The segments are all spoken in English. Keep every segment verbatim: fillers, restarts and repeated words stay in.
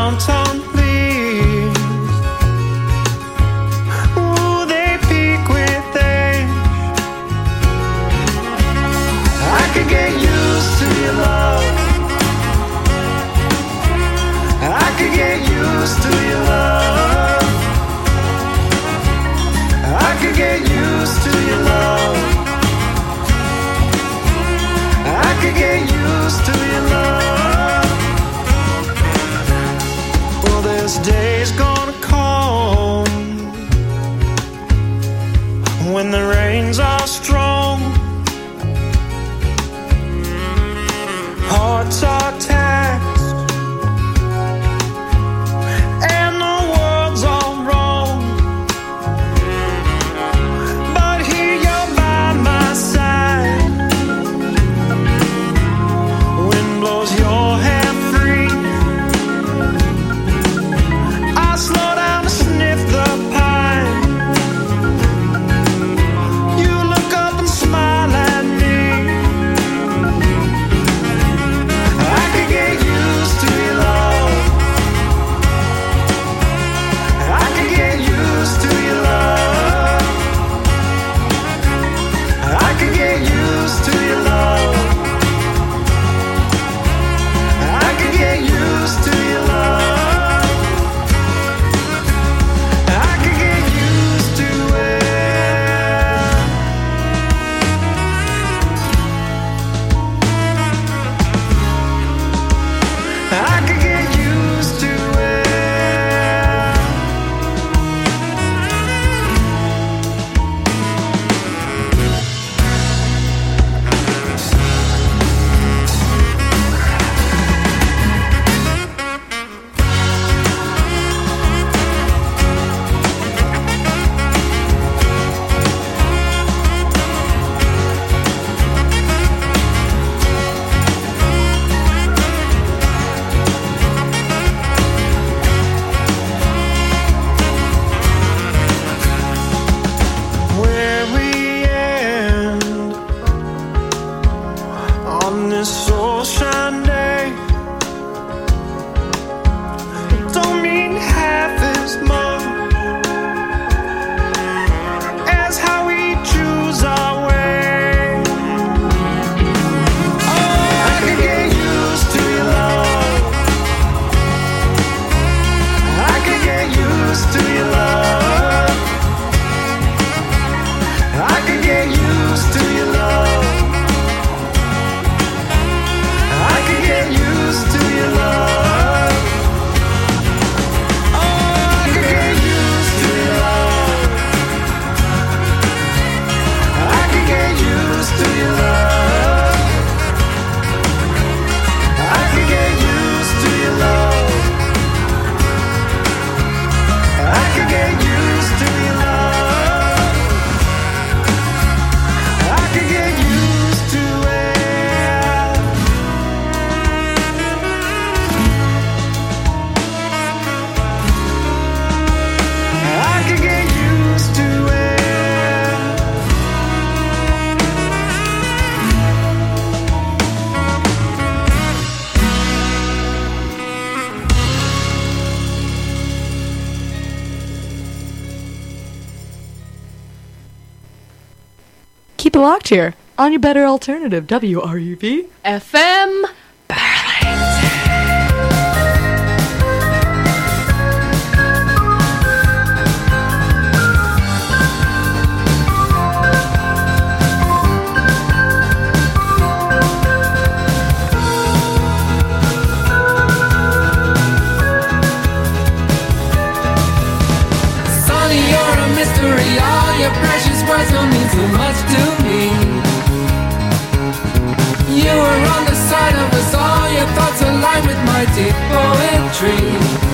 autumn leaves, ooh, they peak with age. I could get used to your love. I could get used to your love. I could get used to your love. I could get used to your love. Well, this day's gonna come when the rains are strong, hearts are taxed, and the world's all wrong. But here you're by my side. Wind blows your hair free. I slow down to sniff the pine. You look up and smile at me. I could get used to your love. I could get used to your love. I could get used to your love. I could get used to your love. I could get used to it. I could get used to it. Where we end on this ocean day don't mean half as much as how we choose our way. Oh, I could get used to your love. I could get used to your love. I could get used to your love. I could get used to your love. Oh, I could get used to your love. I could get used to your love. I could get used to your love. I could get used to your love. I could get used to it. I could get used to it. Keep it locked here on your better alternative, W R U V F M. Sonny, you're a mystery. All your precious words don't mean so much to me. You were on the side of us, all your thoughts align with my deep poetry.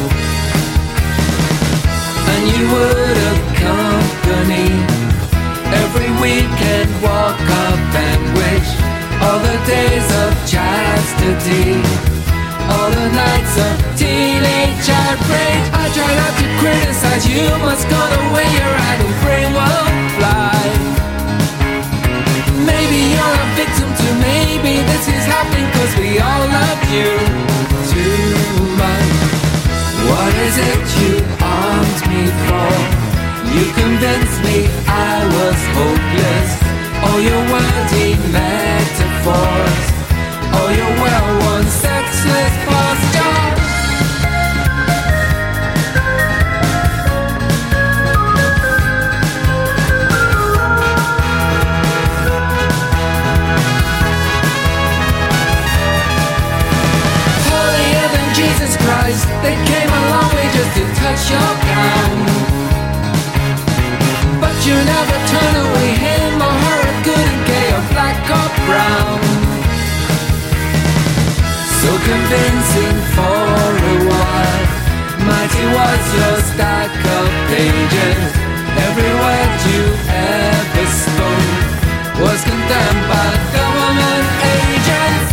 And you would accompany every weekend walk up and wish all the days of chastity, all the nights of teenage outrage. I try not to criticize you, must go the way your idle brain won't fly. Maybe you're a victim too, maybe this is happening cause we all love you too much. is it you armed me for? You convinced me I was hopeless. All your wordy metaphors, all your well-worn sexless posture. Holier than Jesus Christ, they came a long way just to touch your gown. But you never turn away him or her, good and gay or black or brown. So convincing for a while, mighty was your stack of pages. Every word you ever spoke was condemned by government agents.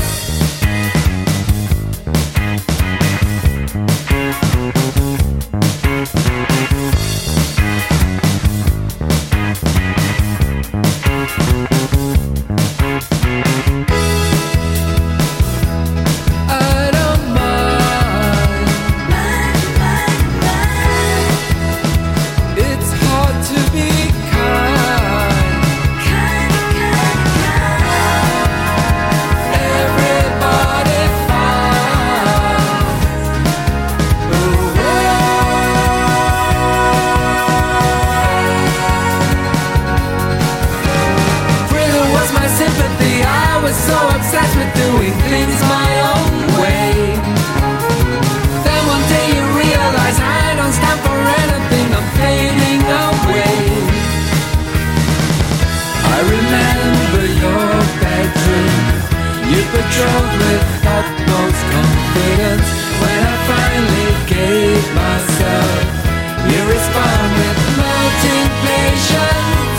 Patrolled with utmost confidence. When I finally gave myself, you respond with melting patience.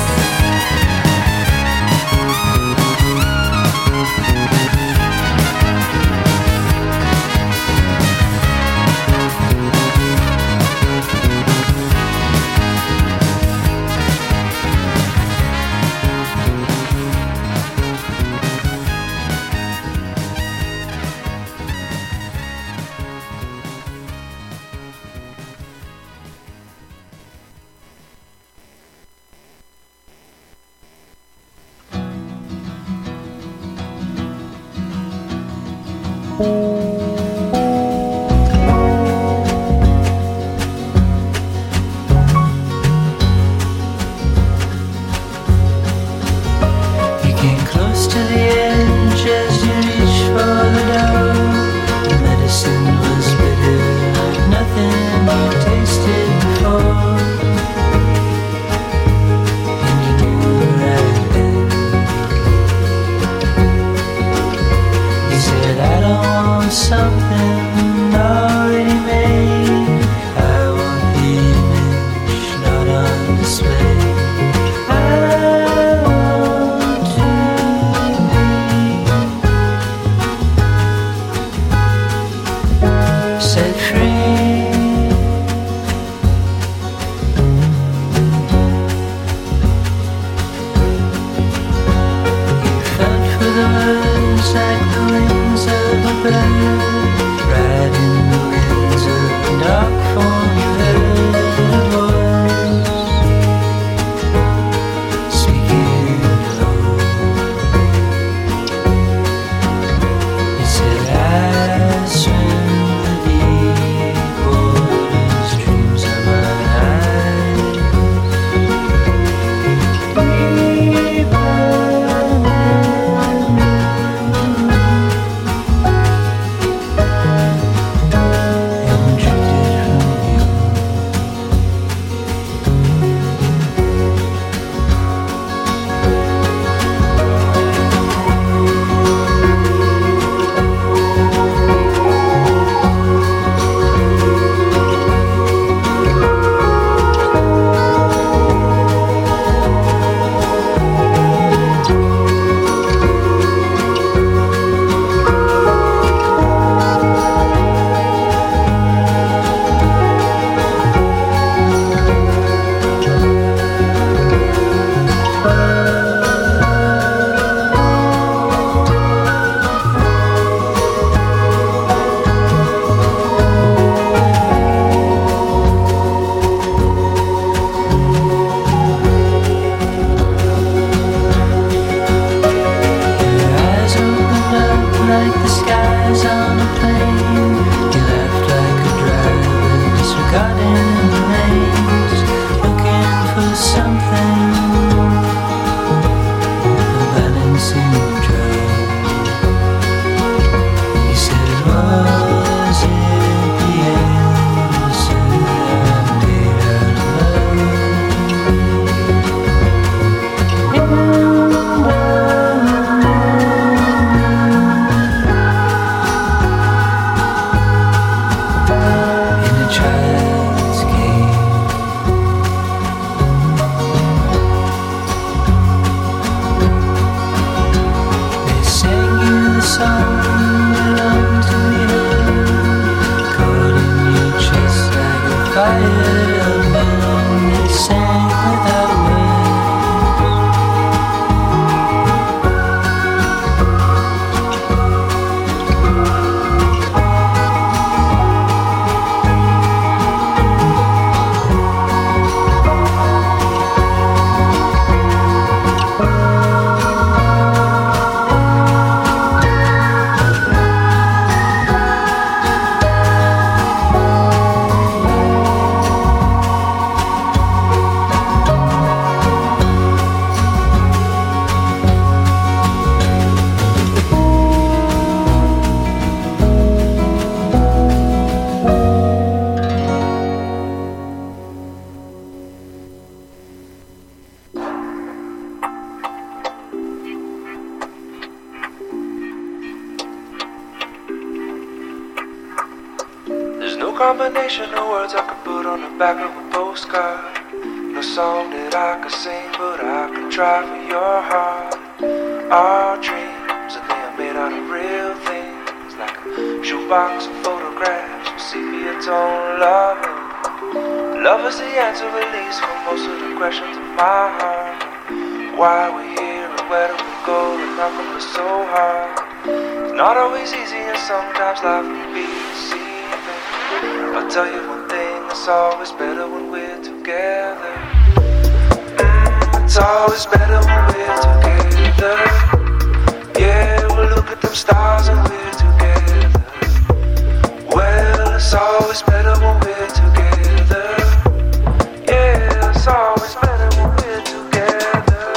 combination of words I could put on the back of a postcard. No song that I could sing, but I could try for your heart. Our dreams, and they are made out of real things, like a shoebox of photographs with sepia tone loving. Love is the answer, at least, for most of the questions of my heart. Why we're here and where do we go, and how come it's so hard? It's not always easy, and sometimes life can be deceiving. I'll tell you one thing, it's always better when we're together. Mm, it's always better when we're together. Yeah, we'll look at them stars and we're together. Well, it's always better when we're together. Yeah, it's always better when we're together.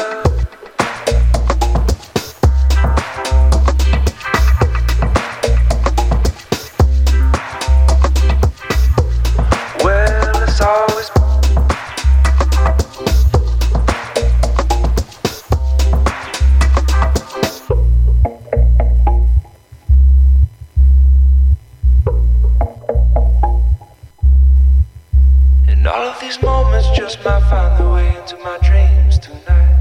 Well, it's always all of these moments just might find their way into my dreams tonight.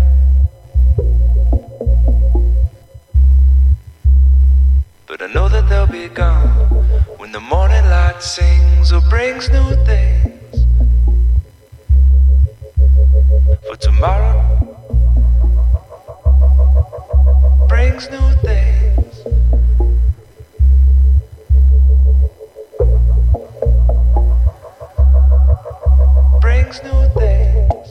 But I know that they'll be gone when the morning light sings or brings new things for tomorrow. Brings new things. Brings new things.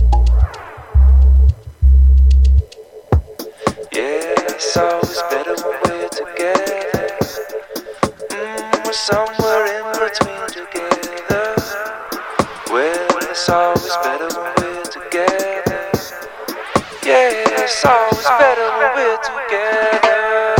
Yeah, it's always better when we're together. Mm, we're somewhere in between together. Well, it's always better when we're together. Yeah, it's always better when we're together.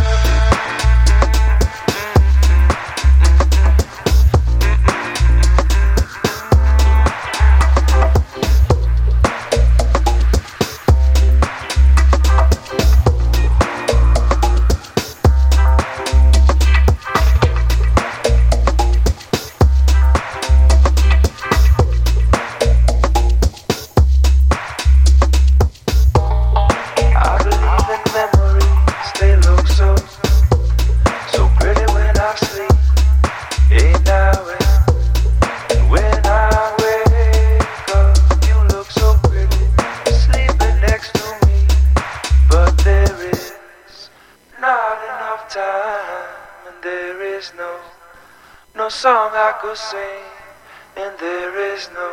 Song I could sing, and there is no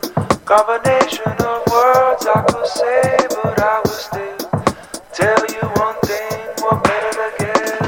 combination of words I could say, but I will still tell you one thing, we're better together.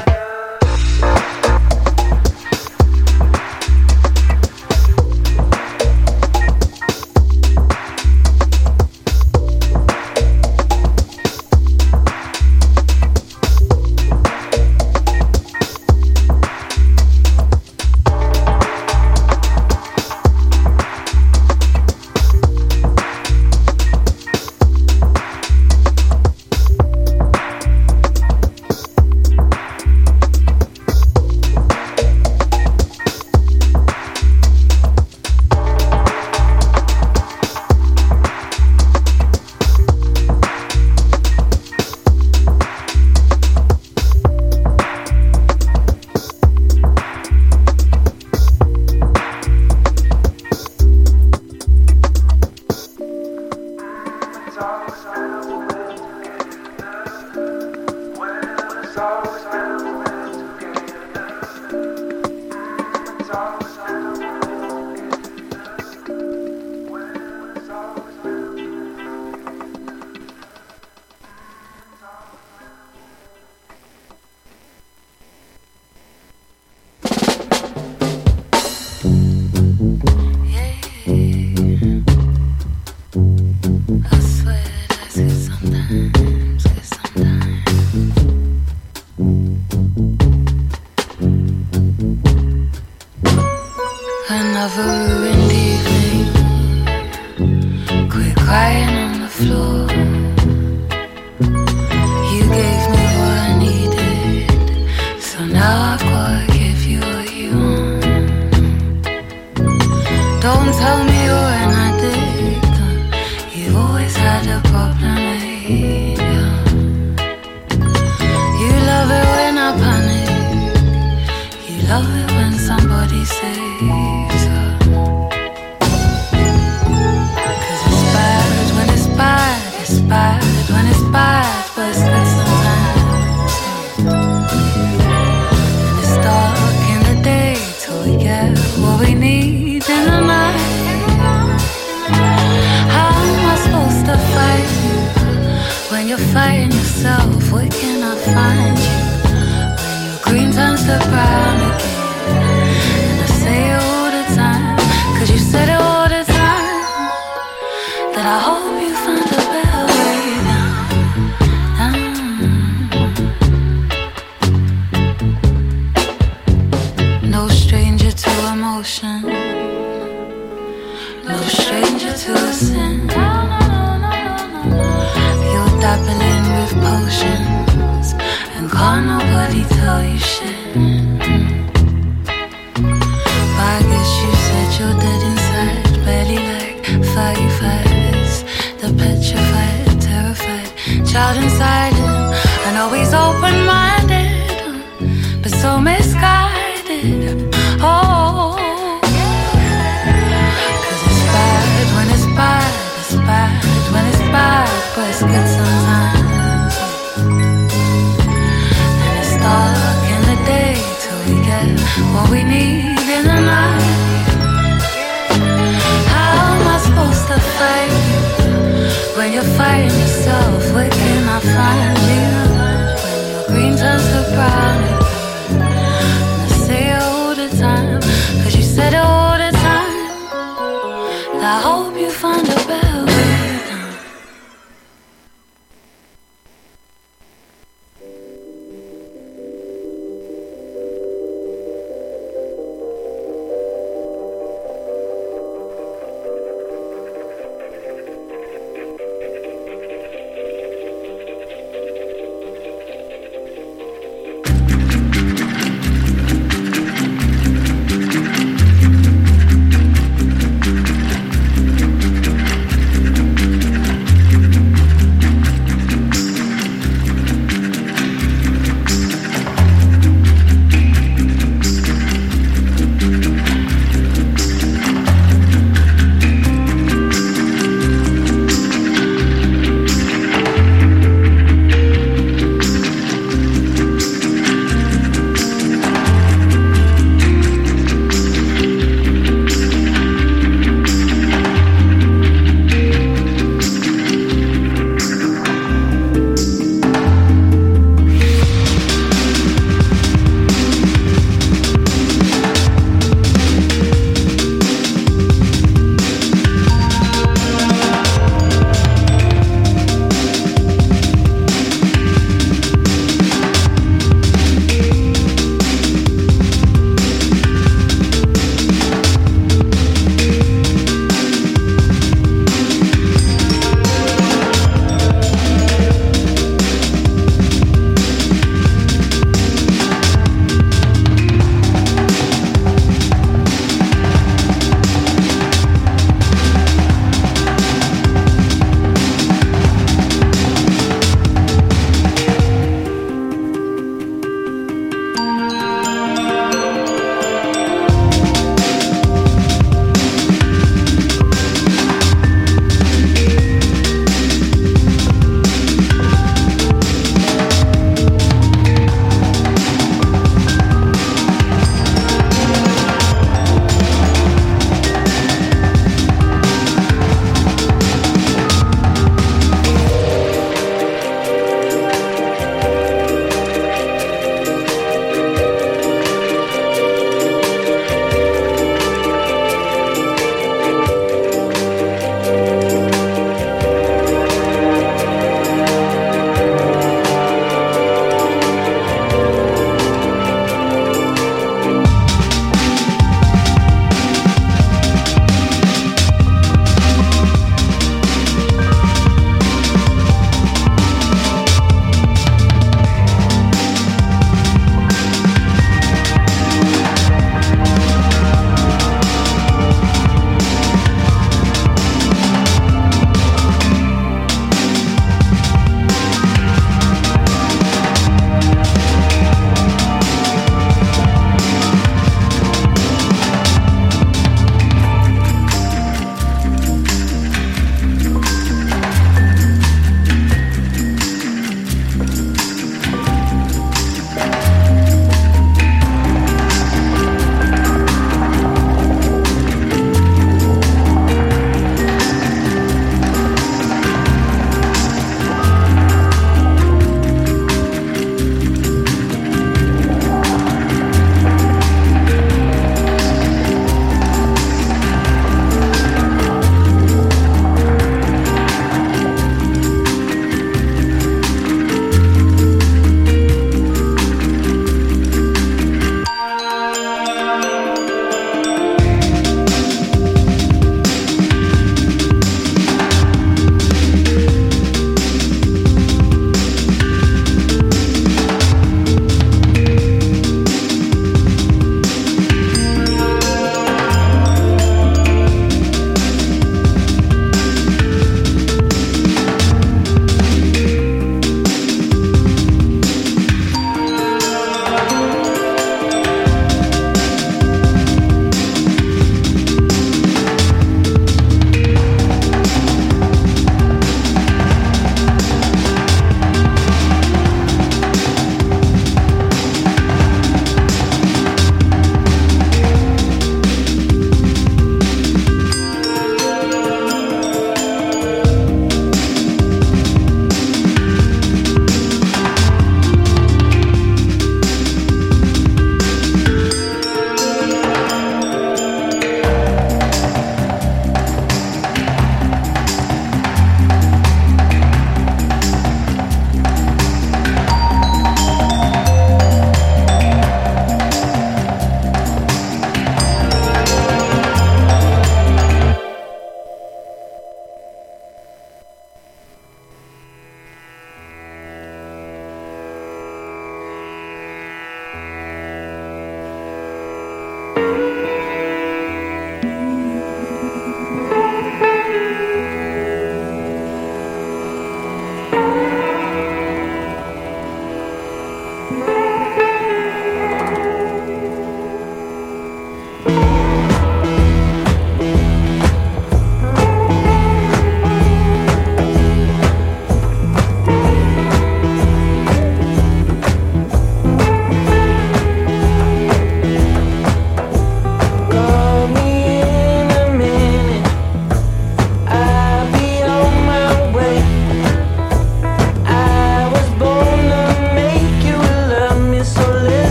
Now I've gotta give you what you want. when somebody saves her. 'Cause it's bad when it's bad, it's bad when it's bad, but it's good sometimes. And it's dark in the day till we get what we need in the night. How am I supposed to fight you when you're fighting yourself? Where can I find you when your green turns to brown again? And I say it all the time, 'cause you said it all the time, that I hope you find a better way down, down. No stranger to emotion, no stranger to a sin. You're dabbling with potions, and can't nobody tell you shit. But I guess you said you're dead inside, barely like thirty-five. It's the petrified, terrified child inside him. I know he's open-minded, but so misguided. Oh, 'cause it's bad when it's bad, it's bad when it's bad, but it's good sometimes. And it's dark in the day till we get what we need in the night. How am I supposed to fight you when you're fighting yourself? Where can I find you when your green turns to brown again? And I say it all the time, 'cause you said it all the time, and I hope you find a better way down.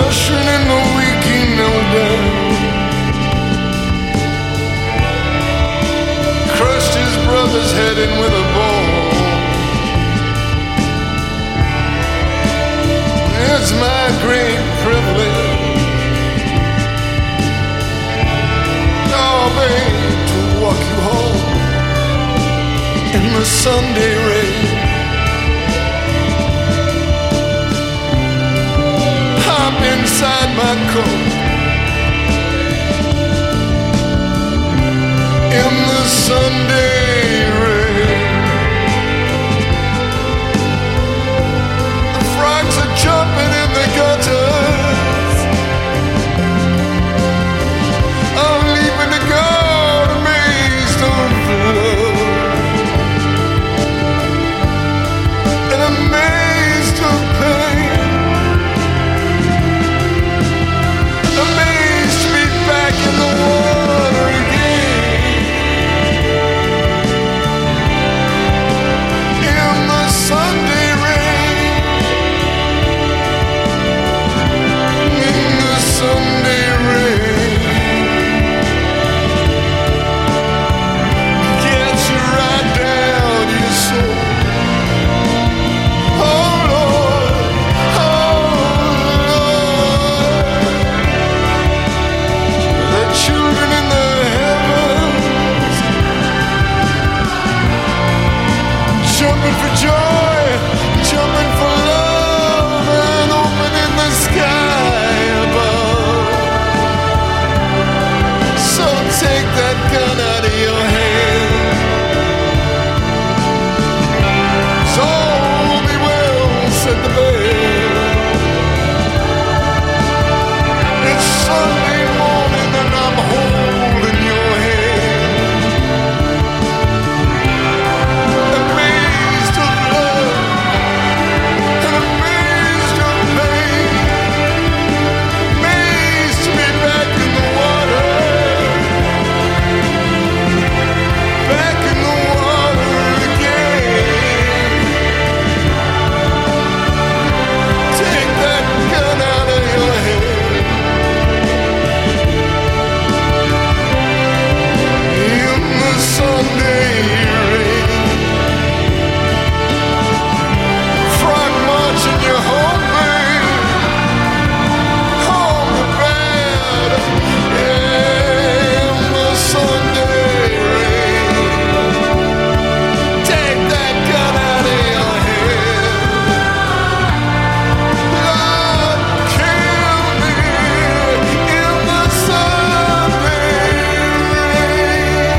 Ushering in the week he knelt down, crushed his brother's head in with a bone. It's my great privilege, oh babe, to walk you home in the Sunday rain. Hop inside my coat in the Sunday rain. The frogs are jumping in the gutters. I'm leaving to go to Maidstone Flood, and I'm amazed of pain. Amazed to be back in the water again, in the Sunday rain, in the Sunday rain. Gets you right down to your soul. Oh Lord, oh Lord. The children in the heavens jumping for joy, jumping for love, and opening the sky above. So take that gun out of your hand. It's all be well, said the bell. It's Sunday morning and I'm holding your hand. Amazed of love and amazed of pain. Amazed to be back in the water. Back in the water again. Take that gun out of your head. In the Sunday rain, frog marching you home, babe, home to bed. In the Sunday rain, take that gun out of your head. Lord, kill me in the Sunday rain.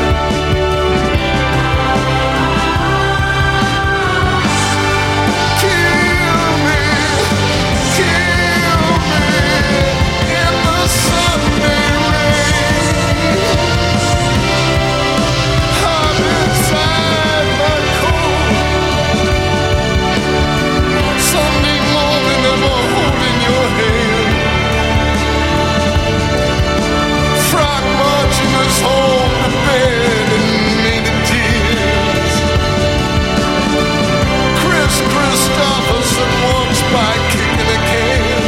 Kill me, kill me in the Sunday rain. I'm inside my coat. Sunday morning, I'm holding your hand. Frog marching us home to bed in native tears. Chris Christopherson walks by kicking a can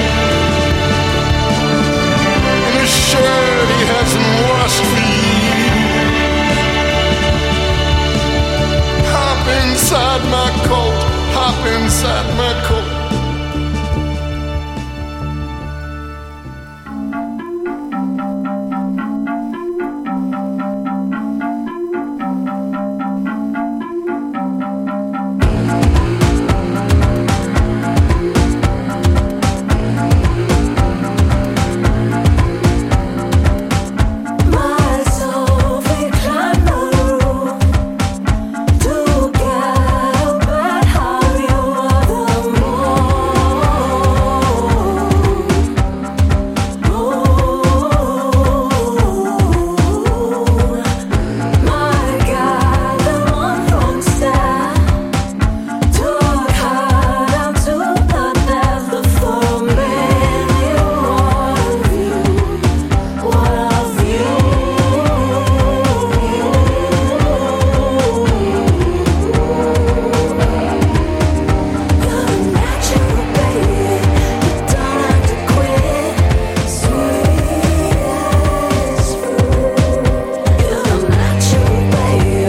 in a shirt he hasn't washed for years. Hop inside my coat, hop inside my coat.